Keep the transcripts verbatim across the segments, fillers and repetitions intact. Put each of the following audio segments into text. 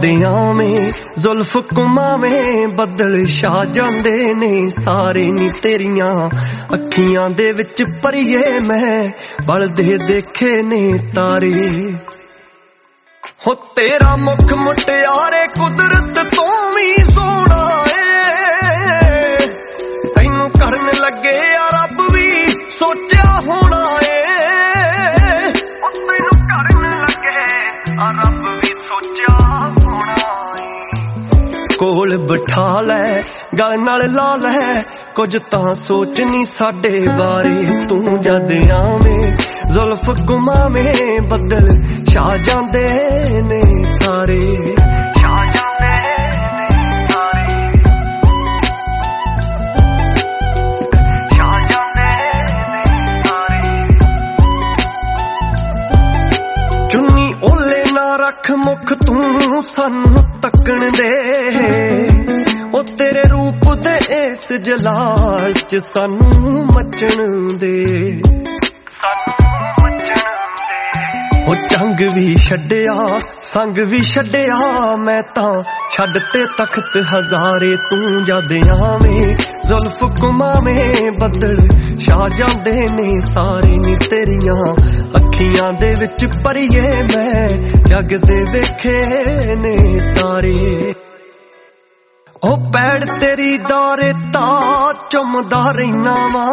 ਜਦਿਆਂ में जुल्फ घुमावें बदल छा जांदे ने सारे नी तेरियां अखियां दे विच परिए मैं बलदे देखे ने तारे हो तेरा मुख मुटियारे कुदरत तो भी सोना है तैनू करन लगे या रब भी सोचा होना है तैनू करन लगे या रब भी सोचा होना है कोल बिठा लै गल नाल ला लै कुछ तां सोच नी साडे बारे तू जद आवें जुल्फ घुमावें बदल छा जांदे ने सारे छा जांदे ने सारे छा जांदे ने सारे चुन्नी ओले ना रख मुख तू सानू तकण दे ओ तेरे रूप दे इस जलाल च सानू मचण दे ओ जंग भी छड्डिया संग भी छड्डिया मैं तां छड्ड ते तख्त हजारे तू जद आवें जुल्फ घुमावें बदल छा जांदे ने सारे नी तेरियां अखियां दे विच परिए मैं जग दे वेखे ने तारे ओ पैड़ तेरी दारे ता चुमदा रहिना वा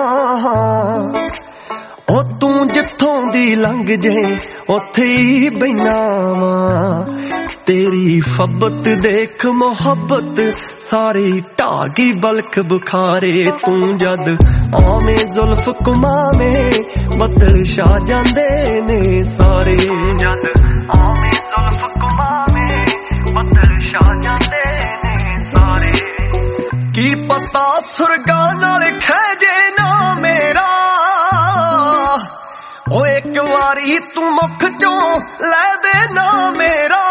ओ तू जिथों दी लंघ जे उथे ही बैना वा तेरी फब्बत देख मोहब्बत सारी ढागी बलख बुखारे तू जद आवें जुल्फ घुमावें बदल छा जांदे ने सारे जद आवें जुल्फ घुमावें बदल छा जांदे ने सारे की पता सुरगा नाल खैजे ना मेरा ओ एक वारी तू मुख चों लै दे ना मेरा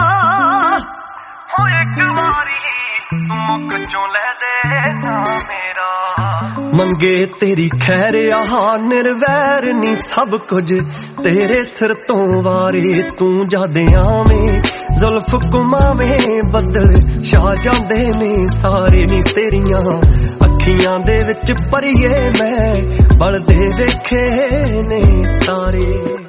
ओ एक वारी तू मुख चों लै दे ना मेरा मंगे तेरी खैर आहा निर्वैर नी सब कुछ तेरे सिर तो वारे तू जद आवें जुल्फ घुमावें बदल छा जांदे ने सारे नी तेरियां अखियां दे विच परिए मैं बलदे वेखे ने तारे।